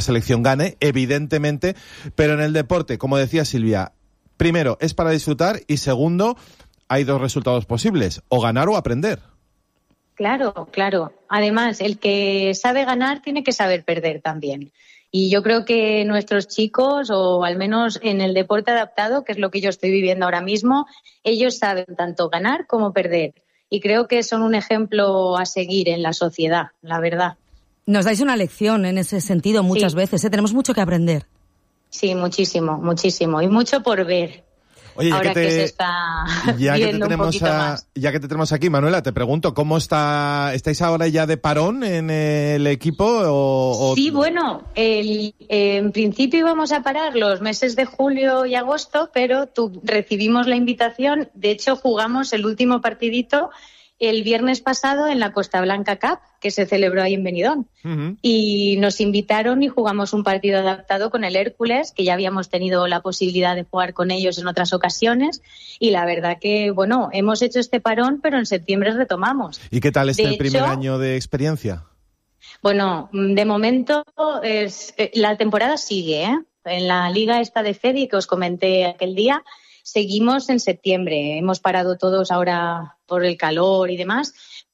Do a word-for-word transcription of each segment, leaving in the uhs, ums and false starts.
selección gane, evidentemente, pero en el deporte, como decía Silvia, primero, es para disfrutar y segundo, hay dos resultados posibles, o ganar o aprender. Claro, claro. Además, el que sabe ganar tiene que saber perder también. Y yo creo que nuestros chicos, o al menos en el deporte adaptado, que es lo que yo estoy viviendo ahora mismo, ellos saben tanto ganar como perder. Y creo que son un ejemplo a seguir en la sociedad, la verdad. Nos dais una lección en ese sentido muchas sí. veces, ¿eh? Tenemos mucho que aprender. Sí, muchísimo, muchísimo. Y mucho por ver. Oye, ahora ya que, te, que se está ya viendo que te tenemos un poquito a, más. Ya que te tenemos aquí, Manuela, te pregunto, ¿cómo está? ¿Estáis ahora ya de parón en el equipo? O, o... Sí, bueno, el, eh, en principio íbamos a parar los meses de julio y agosto, pero tu, recibimos la invitación. De hecho, jugamos el último partidito el viernes pasado en la Costa Blanca Cup, que se celebró ahí en Benidorm. Uh-huh. Y nos invitaron y jugamos un partido adaptado con el Hércules, que ya habíamos tenido la posibilidad de jugar con ellos en otras ocasiones. Y la verdad que, bueno, hemos hecho este parón, pero en septiembre retomamos. ¿Y qué tal este de el hecho, primer año de experiencia? Bueno, de momento es, la temporada sigue, ¿eh? En la liga esta de Fedi que os comenté aquel día, seguimos en septiembre. Hemos parado todos ahora por el calor y demás,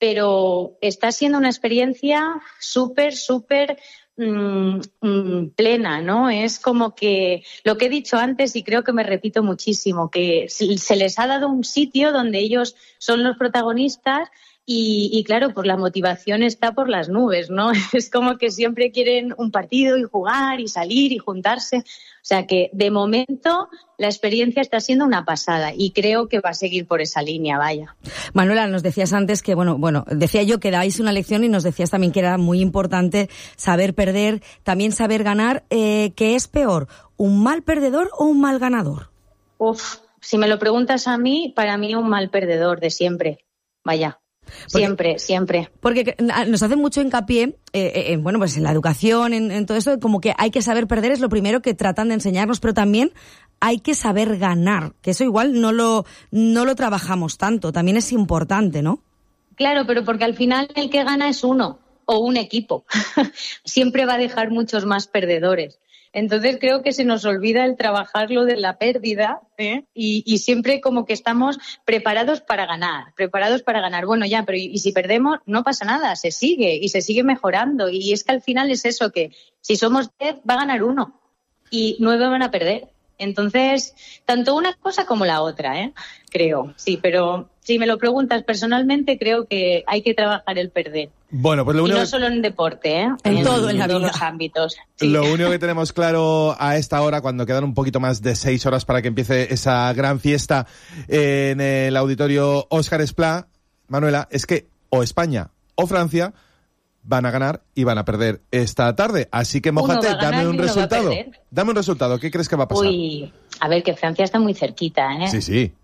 pero está siendo una experiencia súper, súper mmm, mmm, plena, ¿no? Es como que lo que he dicho antes, y creo que me repito muchísimo, que se les ha dado un sitio donde ellos son los protagonistas. Y, y claro, pues la motivación está por las nubes, ¿no? Es como que siempre quieren un partido y jugar y salir y juntarse. O sea que, de momento, la experiencia está siendo una pasada y creo que va a seguir por esa línea, vaya. Manuela, nos decías antes que, bueno, bueno, decía yo que dais una lección y nos decías también que era muy importante saber perder, también saber ganar. Eh, ¿Qué es peor, un mal perdedor o un mal ganador? Uf, si me lo preguntas a mí, para mí un mal perdedor de siempre, vaya. Porque, siempre, siempre. Porque nos hacen mucho hincapié, eh, eh, bueno, pues en la educación, en, en todo esto, como que hay que saber perder, es lo primero que tratan de enseñarnos, pero también hay que saber ganar, que eso igual no lo, no lo trabajamos tanto, también es importante, ¿no? Claro, pero porque al final el que gana es uno, o un equipo. Siempre va a dejar muchos más perdedores. Entonces creo que se nos olvida el trabajar lo de la pérdida, ¿eh? y, y siempre como que estamos preparados para ganar, preparados para ganar. Bueno, ya, pero y, y si perdemos, no pasa nada, se sigue y se sigue mejorando. Y es que al final es eso, que si somos diez, va a ganar uno y nueve van a perder. Entonces, tanto una cosa como la otra, ¿eh? Creo, sí, pero si me lo preguntas personalmente, creo que hay que trabajar el perder. Bueno, pues lo único y no solo en deporte, ¿eh? En, en todo, en, en todos vida. los ámbitos. Sí. Lo único que tenemos claro a esta hora, cuando quedan un poquito más de seis horas para que empiece esa gran fiesta en el auditorio Óscar Esplá, Manuela, es que o España o Francia van a ganar y van a perder esta tarde. Así que, mójate, dame un resultado. Dame un resultado. ¿Qué crees que va a pasar? Uy, a ver, que Francia está muy cerquita, ¿eh? Sí, sí.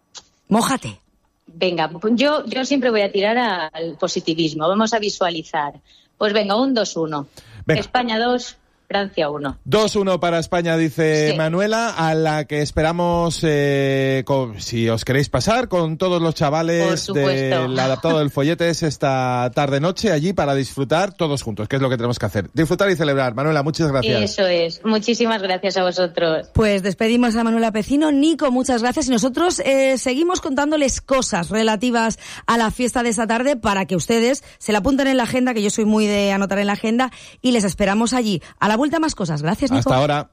Mójate. Venga, yo, yo siempre voy a tirar al positivismo. Vamos a visualizar. Pues venga, un dos uno. Venga. España dos, Francia uno. dos uno para España, dice sí. Manuela, a la que esperamos, eh, con, si os queréis pasar, con todos los chavales del adaptado del Folletes esta tarde-noche allí para disfrutar todos juntos, que es lo que tenemos que hacer. Disfrutar y celebrar. Manuela, muchas gracias. Eso es. Muchísimas gracias a vosotros. Pues despedimos a Manuela Pecino. Nico, muchas gracias. Y nosotros eh, seguimos contándoles cosas relativas a la fiesta de esta tarde para que ustedes se la apunten en la agenda, que yo soy muy de anotar en la agenda, y les esperamos allí. A la vuelta más cosas. Gracias, Nico. Hasta ahora.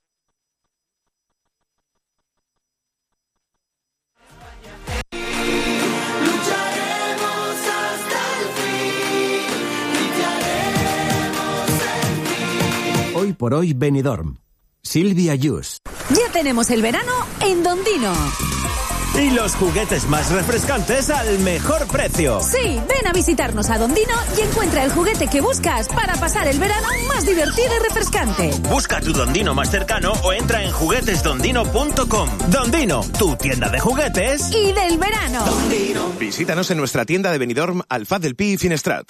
Hoy por hoy Benidorm. Silvia Yus. Ya tenemos el verano en Dondino. Y los juguetes más refrescantes al mejor precio. Sí, ven a visitarnos a Dondino y encuentra el juguete que buscas para pasar el verano más divertido y refrescante. Busca tu Dondino más cercano o entra en juguetes dondino punto com. Dondino, tu tienda de juguetes y del verano. Dondino. Visítanos en nuestra tienda de Benidorm, Alfaz del Pi y Finestrat.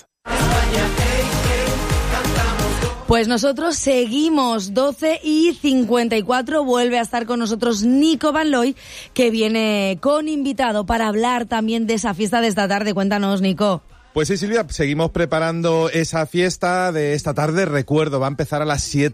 Pues nosotros seguimos, doce y cincuenta y cuatro, vuelve a estar con nosotros Nico Van Looy, que viene con invitado para hablar también de esa fiesta de esta tarde. Cuéntanos, Nico. Pues sí, Silvia, seguimos preparando esa fiesta de esta tarde. Recuerdo, va a empezar a las siete